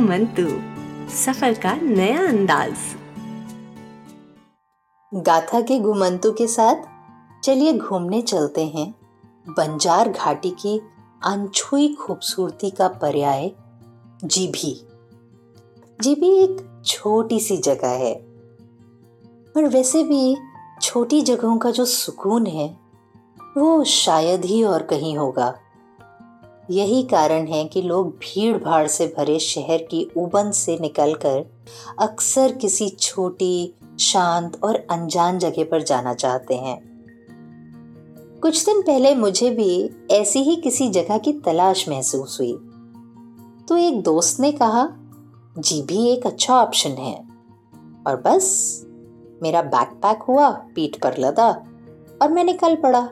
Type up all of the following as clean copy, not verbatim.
घुमंतु, सफर का नया अंदाज। गाथा के घुमंतु के साथ चलिए घूमने चलते हैं बंजार घाटी की अनछुई खूबसूरती का पर्याय जीभी। जीभी एक छोटी सी जगह है, पर वैसे भी छोटी जगहों का जो सुकून है वो शायद ही और कहीं होगा। यही कारण है कि लोग भीड़ भाड़ से भरे शहर की उबन से निकलकर अक्सर किसी छोटी, शांत और अनजान जगह पर जाना चाहते हैं। कुछ दिन पहले मुझे भी ऐसी ही किसी जगह की तलाश महसूस हुई, तो एक दोस्त ने कहा जीभी एक अच्छा ऑप्शन है, और बस मेरा बैकपैक हुआ, पीठ पर लदा और मैं निकल पड़ा।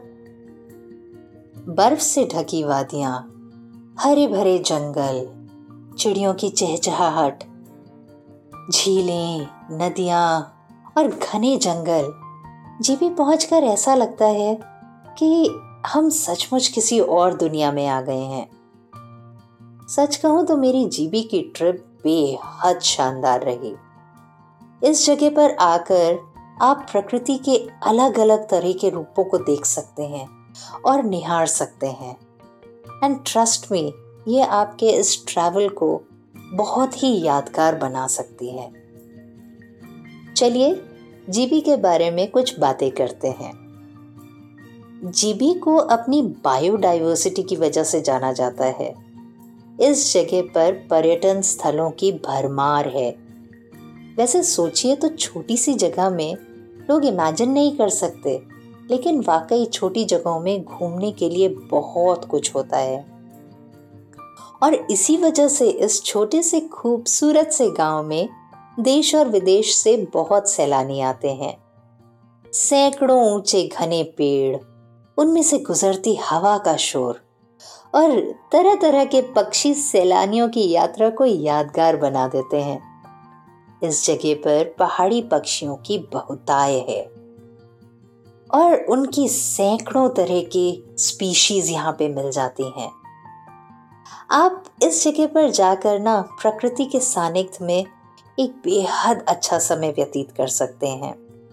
बर्फ से ढकी वादियां, हरे भरे जंगल, चिड़ियों की चहचहाहट, झीलें, नदियां और घने जंगल। जीभी पहुंचकर ऐसा लगता है कि हम सचमुच किसी और दुनिया में आ गए हैं। सच कहूं तो मेरी जीभी की ट्रिप बेहद शानदार रही। इस जगह पर आकर आप प्रकृति के अलग अलग तरह के रूपों को देख सकते हैं और निहार सकते हैं। एंड ट्रस्ट मी, ये आपके इस ट्रैवल को बहुत ही यादगार बना सकती है। चलिए जीभी के बारे में कुछ बातें करते हैं। जीभी को अपनी बायोडाइवर्सिटी की वजह से जाना जाता है। इस जगह पर पर्यटन स्थलों की भरमार है। वैसे सोचिए तो छोटी सी जगह में लोग इमेजिन नहीं कर सकते, लेकिन वाकई छोटी जगहों में घूमने के लिए बहुत कुछ होता है। और इसी वजह से इस छोटे से खूबसूरत से गांव में देश और विदेश से बहुत सैलानी आते हैं। सैकड़ों ऊंचे घने पेड़, उनमें से गुजरती हवा का शोर और तरह तरह के पक्षी सैलानियों की यात्रा को यादगार बना देते हैं। इस जगह पर पहाड़ी पक्षियों की बहुतायत है और उनकी सैकड़ों तरह की स्पीशीज यहाँ पे मिल जाती हैं। आप इस जगह पर जाकर ना प्रकृति के सानिध्य में एक बेहद अच्छा समय व्यतीत कर सकते हैं।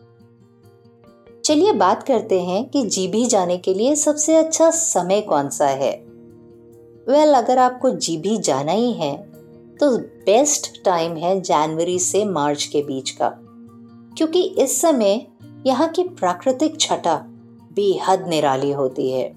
चलिए बात करते हैं कि जीभी जाने के लिए सबसे अच्छा समय कौन सा है। अगर आपको जीभी जाना ही है तो बेस्ट टाइम है जनवरी से मार्च के बीच का, क्योंकि इस समय यहाँ की प्राकृतिक छटा बेहद निराली होती है।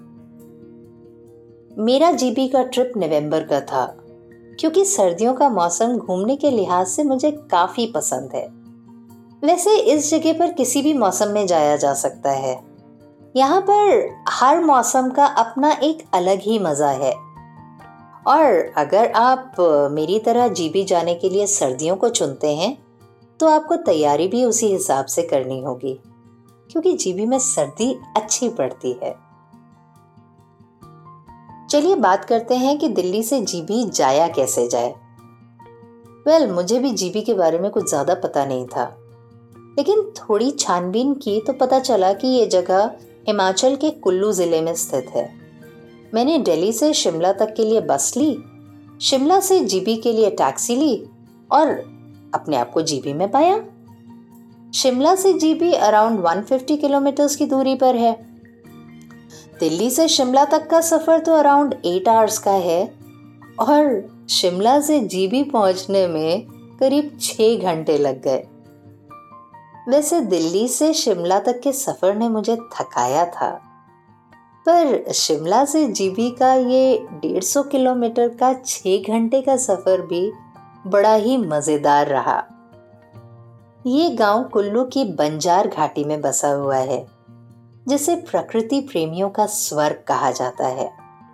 मेरा जीभी का ट्रिप नवंबर का था, क्योंकि सर्दियों का मौसम घूमने के लिहाज से मुझे काफी पसंद है। वैसे इस जगह पर किसी भी मौसम में जाया जा सकता है। यहाँ पर हर मौसम का अपना एक अलग ही मजा है। और अगर आप मेरी तरह जीभी जाने के लिए सर्दियों को चुनते हैं तो आपको तैयारी भी उसी हिसाब से करनी होगी, क्योंकि जीभी में सर्दी अच्छी पड़ती है। चलिए बात करते हैं कि दिल्ली से जीभी जाया कैसे जाए। मुझे भी जीभी के बारे में कुछ ज्यादा पता नहीं था, लेकिन थोड़ी छानबीन की तो पता चला कि ये जगह हिमाचल के कुल्लू जिले में स्थित है। मैंने दिल्ली से शिमला तक के लिए बस ली, शिमला से जीभी के लिए टैक्सी ली और अपने आप को जीभी में पाया। शिमला से जीभी अराउंड 150 किलोमीटर्स की दूरी पर है। दिल्ली से शिमला तक का सफर तो अराउंड 8 आवर्स का है और शिमला से जीभी पहुंचने में करीब 6 घंटे लग गए। वैसे दिल्ली से शिमला तक के सफर ने मुझे थकाया था, पर शिमला से जीभी का ये 150 किलोमीटर का 6 घंटे का सफर भी बड़ा ही मजेदार रहा। ये गांव कुल्लू की बंजार घाटी में बसा हुआ है, जिसे प्रकृति प्रेमियों का स्वर्ग कहा जाता है।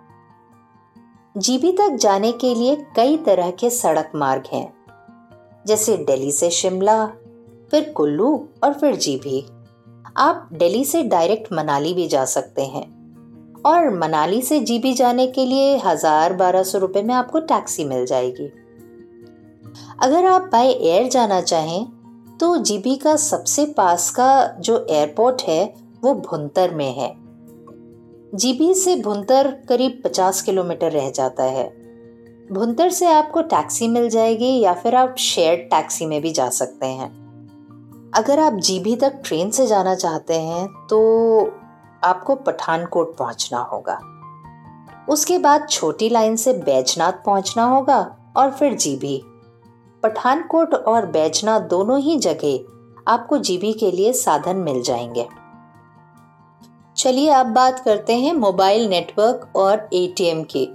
जीभी तक जाने के लिए कई तरह के सड़क मार्ग हैं, जैसे दिल्ली से शिमला, फिर कुल्लू और फिर जीभी। आप दिल्ली से डायरेक्ट मनाली भी जा सकते हैं और मनाली से जीभी जाने के लिए 1000-1200 रुपए में आपको टैक्सी मिल जाएगी। अगर आप बाय एयर जाना चाहें तो जीभी का सबसे पास का जो एयरपोर्ट है वो भुंतर में है। जीभी से भुंतर करीब 50 किलोमीटर रह जाता है। भुंतर से आपको टैक्सी मिल जाएगी या फिर आप शेयर्ड टैक्सी में भी जा सकते हैं। अगर आप जीभी तक ट्रेन से जाना चाहते हैं तो आपको पठानकोट पहुंचना होगा। उसके बाद छोटी लाइन से बैजनाथ पहुंचना होगा और फिर जीभी। पठानकोट और बैजनाथ दोनों ही जगह आपको जीभी के लिए साधन मिल जाएंगे। चलिए अब बात करते हैं मोबाइल नेटवर्क और एटीएम की।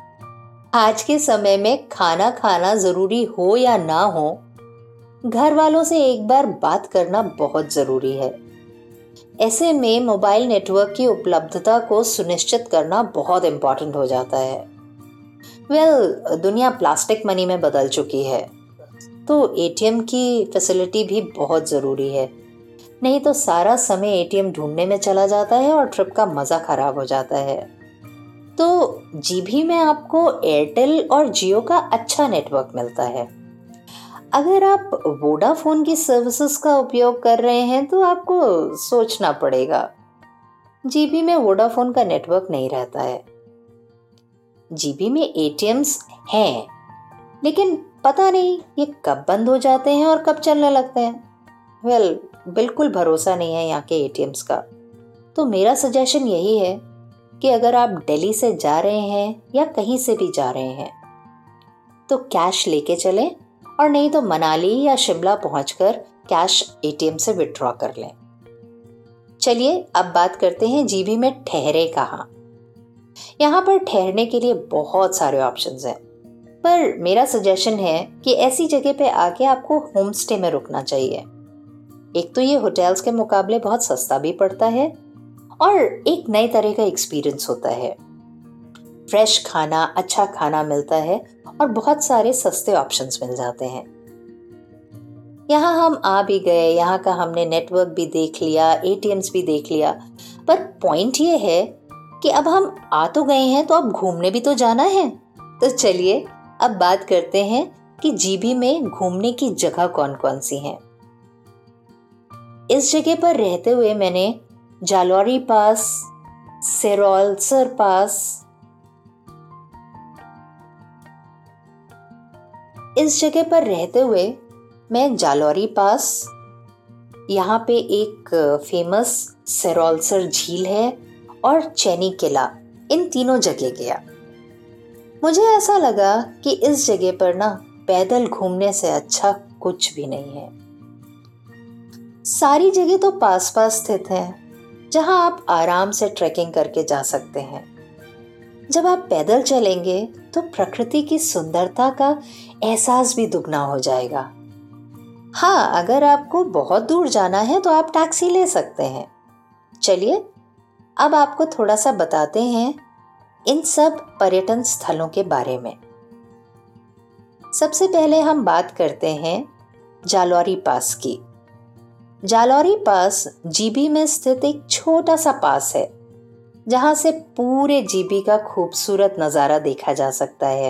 आज के समय में खाना खाना जरूरी हो या ना हो, घर वालों से एक बार बात करना बहुत जरूरी है। ऐसे में मोबाइल नेटवर्क की उपलब्धता को सुनिश्चित करना बहुत इंपॉर्टेंट हो जाता है। दुनिया प्लास्टिक मनी में बदल चुकी है, तो एटीएम की फैसिलिटी भी बहुत ज़रूरी है। नहीं तो सारा समय एटीएम ढूंढने में चला जाता है और ट्रिप का मज़ा ख़राब हो जाता है। तो जीभी में आपको एयरटेल और जियो का अच्छा नेटवर्क मिलता है। अगर आप वोडाफोन की सर्विसेज का उपयोग कर रहे हैं तो आपको सोचना पड़ेगा। जीबी में वोडाफोन का नेटवर्क नहीं रहता है। जीबी में एटीएम्स हैं, लेकिन पता नहीं ये कब बंद हो जाते हैं और कब चलने लगते हैं। बिल्कुल भरोसा नहीं है यहाँ के एटीएम्स का। तो मेरा सजेशन यही है कि अगर आप दिल्ली से जा रहे हैं या कहीं से भी जा रहे हैं तो कैश लेके चलें, और नहीं तो मनाली या शिमला पहुंचकर कैश एटीएम से विड्रॉ कर लें। चलिए अब बात करते हैं जीबी में ठहरे कहाँ। यहाँ पर ठहरने के लिए बहुत सारे ऑप्शंस हैं, पर मेरा सजेशन है कि ऐसी जगह पे आके आपको होम स्टे में रुकना चाहिए। एक तो ये होटल्स के मुकाबले बहुत सस्ता भी पड़ता है और एक नए तरह का एक्सपीरियंस होता है। फ्रेश खाना, अच्छा खाना मिलता है और बहुत सारे सस्ते ऑप्शंस मिल जाते हैं। यहाँ हम आ भी गए, यहाँ का हमने नेटवर्क भी देख लिया, एटीएम्स भी देख लिया, पर पॉइंट ये है कि अब हम आ तो गए हैं तो अब घूमने भी तो जाना है। तो चलिए अब बात करते हैं कि जीबी में घूमने की जगह कौन कौन सी हैं। इस जगह पर रहते हुए मैंने जालौरी पास, सेरोलसर पास, इस जगह पर रहते हुए मैं जालौरी पास, यहाँ पे एक फेमस सेरोलसर झील है और चैनी किला, इन तीनों जगह गया। मुझे ऐसा लगा कि इस जगह पर ना पैदल घूमने से अच्छा कुछ भी नहीं है। सारी जगह तो पास पास स्थित हैं, जहाँ आप आराम से ट्रैकिंग करके जा सकते हैं। जब आप पैदल चलेंगे तो प्रकृति की सुंदरता का एहसास भी दुगना हो जाएगा। हाँ, अगर आपको बहुत दूर जाना है तो आप टैक्सी ले सकते हैं। चलिए अब आपको थोड़ा सा बताते हैं इन सब पर्यटन स्थलों के बारे में। सबसे पहले हम बात करते हैं जालौरी पास की। जालौरी पास जीबी में स्थित एक छोटा सा पास है, जहां से पूरे जीबी का खूबसूरत नजारा देखा जा सकता है।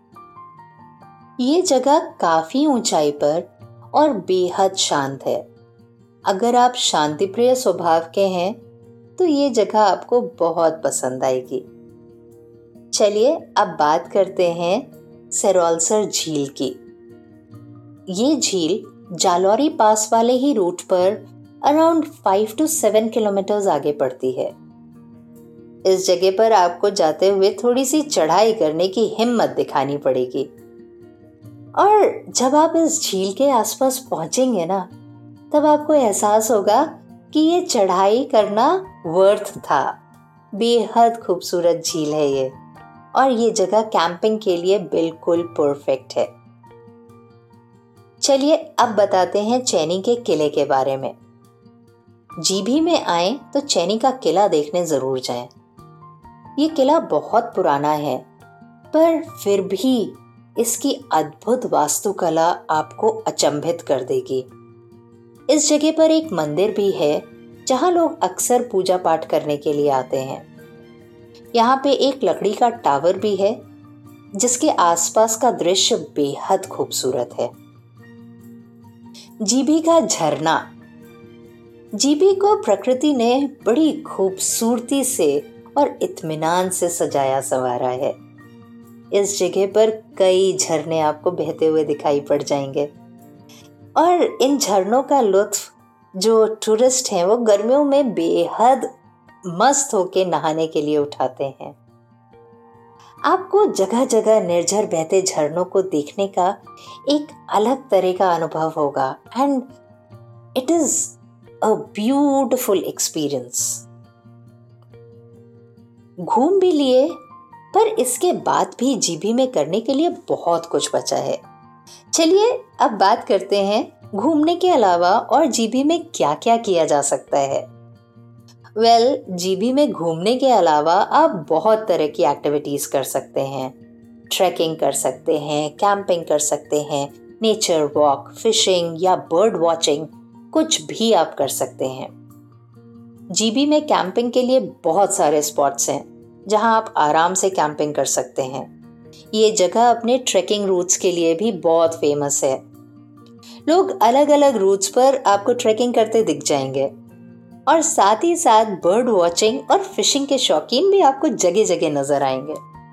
ये जगह काफी ऊंचाई पर और बेहद शांत है। अगर आप शांतिप्रिय स्वभाव के हैं तो ये जगह आपको बहुत पसंद आएगी। चलिए अब बात करते हैं सेरोलसर झील की। ये झील जालौरी पास वाले ही रूट पर अराउंड 5 to 7 किलोमीटर्स आगे पड़ती है। इस जगह पर आपको जाते हुए थोड़ी सी चढ़ाई करने की हिम्मत दिखानी पड़ेगी, और जब आप इस झील के आसपास पहुंचेंगे ना, तब आपको एहसास होगा कि ये चढ़ाई करना वर्थ था। बेहद खूबसूरत झील है ये, और ये जगह कैंपिंग के लिए बिल्कुल परफेक्ट है। चलिए अब बताते हैं चैनी के किले के बारे में। जीभी में आए तो चैनी का किला देखने जरूर जाएं। ये किला बहुत पुराना है, पर फिर भी इसकी अद्भुत वास्तुकला आपको अचंभित कर देगी। इस जगह पर एक मंदिर भी है जहां लोग अक्सर पूजा पाठ करने के लिए आते हैं। यहाँ पे एक लकड़ी का टावर भी है जिसके आसपास का दृश्य बेहद खूबसूरत है। जीभी का झरना। जीभी को प्रकृति ने बड़ी खूबसूरती से और इत्मीनान से सजाया संवारा है। इस जगह पर कई झरने आपको बहते हुए दिखाई पड़ जाएंगे और इन झरनों का लुत्फ जो टूरिस्ट हैं वो गर्मियों में बेहद मस्त होके नहाने के लिए उठाते हैं। आपको जगह जगह निर्झर बहते झरनों को देखने का एक अलग तरह का अनुभव होगा and it is a beautiful experience. घूम भी लिए, पर इसके बाद भी जीबी में करने के लिए बहुत कुछ बचा है। चलिए अब बात करते हैं घूमने के अलावा और जीबी में क्या क्या किया जा सकता है। जीबी में घूमने के अलावा आप बहुत तरह की एक्टिविटीज कर सकते हैं। ट्रैकिंग कर सकते हैं, कैंपिंग कर सकते हैं, नेचर वॉक, फिशिंग या बर्ड वॉचिंग, कुछ भी आप कर सकते हैं। जीबी में कैंपिंग के लिए बहुत सारे स्पॉट्स हैं जहां आप आराम से कैंपिंग कर सकते हैं। ये जगह अपने ट्रैकिंग रूट्स के लिए भी बहुत फेमस है। लोग अलग अलग रूट्स पर आपको ट्रैकिंग करते दिख जाएंगे और साथ ही साथ बर्ड वॉचिंग और फिशिंग के शौकीन भी आपको जगह जगह नजर आएंगे।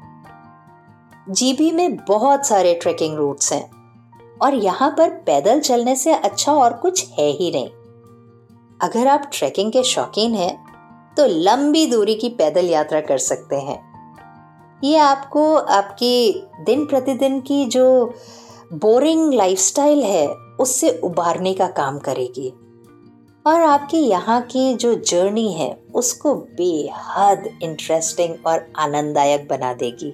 जीबी में बहुत सारे ट्रैकिंग रूट्स हैं और यहाँ पर पैदल चलने से अच्छा और कुछ है ही नहीं। अगर आप ट्रैकिंग के शौकीन हैं तो लंबी दूरी की पैदल यात्रा कर सकते हैं। ये आपको आपकी दिन प्रतिदिन की जो बोरिंग लाइफस्टाइल है उससे उबारने का काम करेगी और आपकी यहाँ की जो जर्नी है उसको बेहद इंटरेस्टिंग और आनंददायक बना देगी।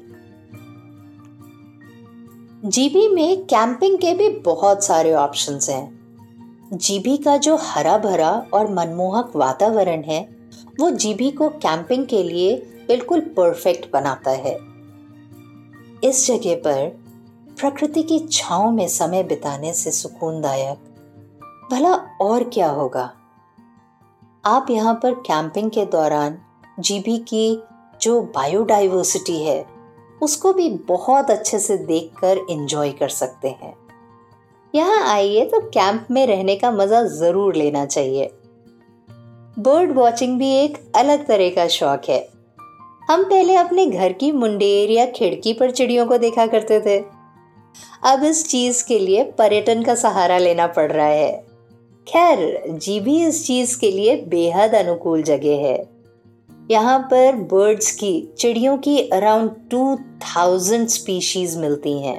जीबी में कैंपिंग के भी बहुत सारे ऑप्शंस हैं। जीबी का जो हरा भरा और मनमोहक वातावरण है वो जीबी को कैंपिंग के लिए बिल्कुल परफेक्ट बनाता है। इस जगह पर प्रकृति की छांव में समय बिताने से सुकूनदायक भला और क्या होगा। आप यहाँ पर कैंपिंग के दौरान जीबी की जो बायोडाइवर्सिटी है उसको भी बहुत अच्छे से देखकर एंजॉय कर सकते हैं। यहाँ आइए तो कैंप में रहने का मजा जरूर लेना चाहिए। बर्ड वॉचिंग भी एक अलग तरह का शौक है। हम पहले अपने घर की मुंडेर या खिड़की पर चिड़ियों को देखा करते थे। अब इस चीज के लिए पर्यटन का सहारा लेना पड़ रहा है। खैर, जीबी इस चीज के लिए बेहद अनुकूल जगह है। यहाँ पर बर्ड्स की, चिड़ियों की अराउंड 2000 स्पीशीज मिलती हैं।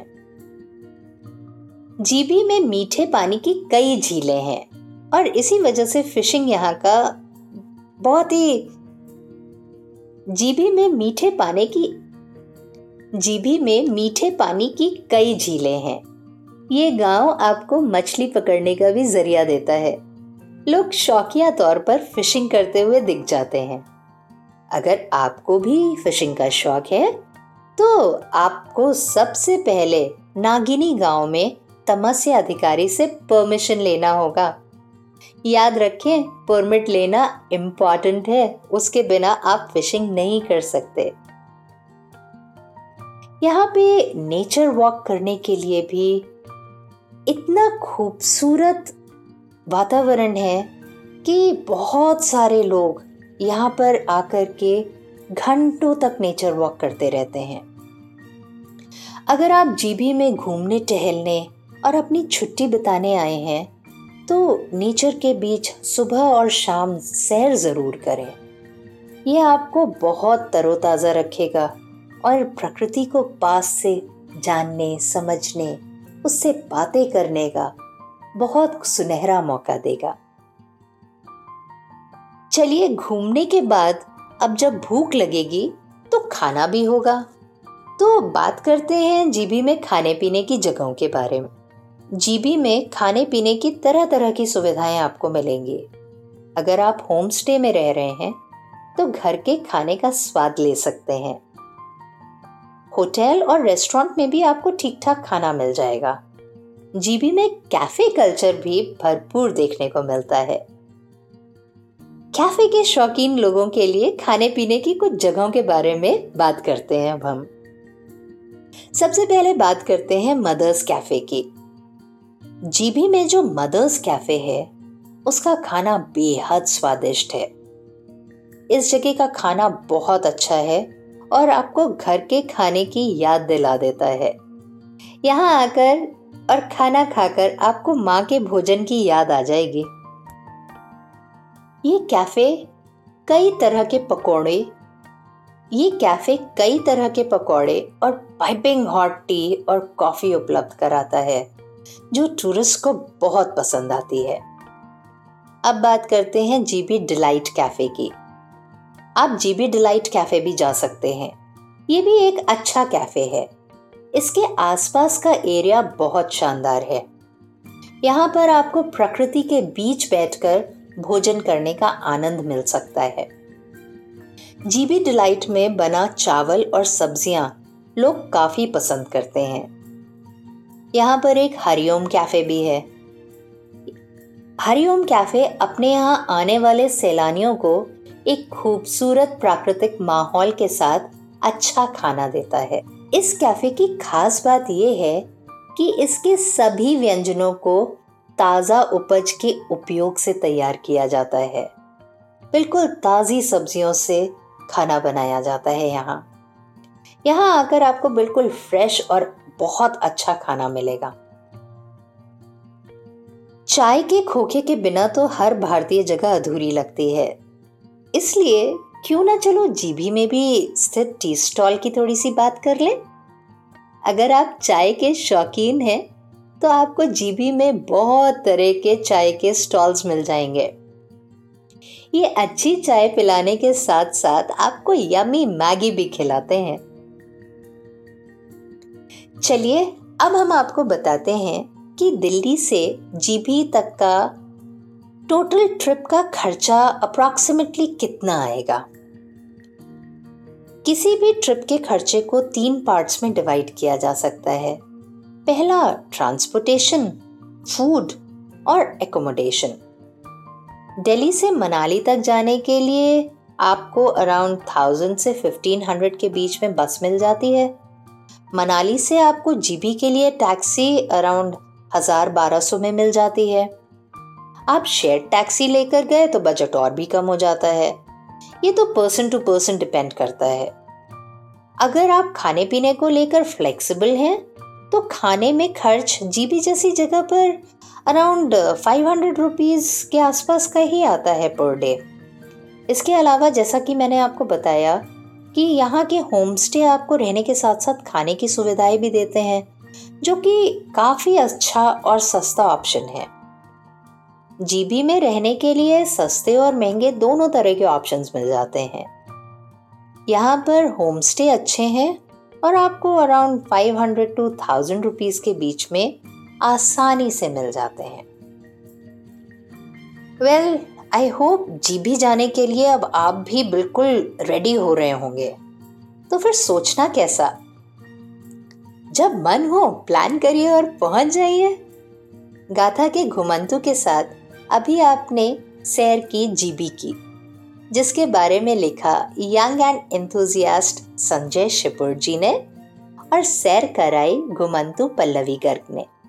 जीबी में मीठे पानी की कई झीलें हैं और इसी वजह से फिशिंग यहाँ का बहुत ही जीबी में मीठे पानी की कई झीलें हैं। ये गांव आपको मछली पकड़ने का भी जरिया देता है। लोग शौकिया तौर पर फिशिंग करते हुए दिख जाते हैं। अगर आपको भी फिशिंग का शौक है तो आपको सबसे पहले नागिनी गांव में तमस्या अधिकारी से परमिशन लेना होगा। याद रखें, परमिट लेना इम्पॉर्टेंट है, उसके बिना आप फिशिंग नहीं कर सकते। यहाँ पे नेचर वॉक करने के लिए भी इतना खूबसूरत वातावरण है कि बहुत सारे लोग यहाँ पर आकर के घंटों तक नेचर वॉक करते रहते हैं। अगर आप जीबी में घूमने टहलने और अपनी छुट्टी बिताने आए हैं तो नेचर के बीच सुबह और शाम सैर जरूर करें। यह आपको बहुत तरोताज़ा रखेगा और प्रकृति को पास से जानने, समझने, उससे बातें करने का बहुत सुनहरा मौका देगा। चलिए, घूमने के बाद अब जब भूख लगेगी तो खाना भी होगा। तो बात करते हैं जीबी में खाने पीने की जगहों के बारे में। जीबी में खाने पीने की तरह तरह की सुविधाएं आपको मिलेंगी। अगर आप होम स्टे में रह रहे हैं तो घर के खाने का स्वाद ले सकते हैं। होटल और रेस्टोरेंट में भी आपको ठीक ठाक खाना मिल जाएगा। जीबी में कैफे कल्चर भी भरपूर देखने को मिलता है। कैफे के शौकीन लोगों के लिए खाने पीने की कुछ जगहों के बारे में बात करते हैं अब हम। सबसे पहले बात करते हैं मदर्स कैफे की। जीबी में जो मदर्स कैफे है उसका खाना बेहद स्वादिष्ट है। इस जगह का खाना बहुत अच्छा है और आपको घर के खाने की याद दिला देता है। यहाँ आकर और खाना खाकर आपको माँ के भोजन की याद आ जाएगी। ये कैफे कई तरह के पकौड़े और पाइपिंग हॉट टी और कॉफी उपलब्ध कराता है, जो टूरिस्ट को बहुत पसंद आती है। अब बात करते हैं जीबी डिलाइट कैफे की। आप जीबी डिलाइट कैफे भी जा सकते हैं। ये भी एक अच्छा कैफे है। इसके आसपास का एरिया बहुत शानदार है। यहाँ पर आपको प्रकृति के बीच बैठकर भोजन करने का आनंद मिल सकता है। जीबी डिलाइट में बना चावल और सब्जियां लोग काफी पसंद करते हैं। यहाँ पर एक हरिओम कैफे भी है। हरिओम कैफे अपने यहाँ आने वाले सैलानियों को एक खूबसूरत प्राकृतिक माहौल के साथ अच्छा खाना देता है। इस कैफे की खास बात यह है कि इसके सभी व्यंजनों को ताज़ा उपज के उपयोग से तैयार किया जाता है। बिल्कुल ताज़ी सब्जियों से खाना बनाया जाता है। यहाँ आकर आपको बिल्कुल फ्रेश और बहुत अच्छा खाना मिलेगा। चाय के खोखे के बिना तो हर भारतीय जगह अधूरी लगती है, इसलिए क्यों ना चलो जीबी में भी स्थित टी स्टॉल की थोड़ी सी बात कर लें। अगर आप चाय के शौकीन हैं तो आपको जीबी में बहुत तरह के चाय के स्टॉल्स मिल जाएंगे। ये अच्छी चाय पिलाने के साथ साथ आपको यम्मी मैगी भी खिलाते हैं। चलिए अब हम आपको बताते हैं कि दिल्ली से जीबी तक का टोटल ट्रिप का खर्चा अप्रॉक्सीमेटली कितना आएगा। किसी भी ट्रिप के खर्चे को 3 पार्ट्स में डिवाइड किया जा सकता है। पहला ट्रांसपोर्टेशन, फूड और एकोमोडेशन। दिल्ली से मनाली तक जाने के लिए आपको अराउंड 1000 से 1500 के बीच में बस मिल जाती है। मनाली से आपको जीबी के लिए टैक्सी अराउंड 1000-1200 में मिल जाती है। आप शेयर टैक्सी लेकर गए तो बजट और भी कम हो जाता है। ये तो पर्सन टू पर्सन डिपेंड करता है। अगर आप खाने पीने को लेकर फ्लेक्सिबल हैं तो खाने में खर्च जीबी जैसी जगह पर अराउंड 500 रुपीज़ के आसपास का ही आता है पर डे। इसके अलावा जैसा कि मैंने आपको बताया कि यहाँ के होम स्टे आपको रहने के साथ साथ खाने की सुविधाएं भी देते हैं, जो कि काफ़ी अच्छा और सस्ता ऑप्शन है। जीबी में रहने के लिए सस्ते और महंगे दोनों तरह के ऑप्शंस मिल जाते हैं। यहाँ पर होम स्टे अच्छे हैं और आपको अराउंड 500 to 1000 रुपीज़ के बीच में आसानी से मिल जाते हैं। वेल, आई होप जीबी जाने के लिए अब आप भी बिल्कुल रेडी हो रहे होंगे। तो फिर सोचना कैसा, जब मन हो प्लान करिए और पहुंच जाइए। गाथा के घुमंतु के साथ अभी आपने सैर की जीबी की, जिसके बारे में लिखा young and enthusiast Sanjay Shipur ji ने और सैर कराई घुमंतु पल्लवी गर्ग ने।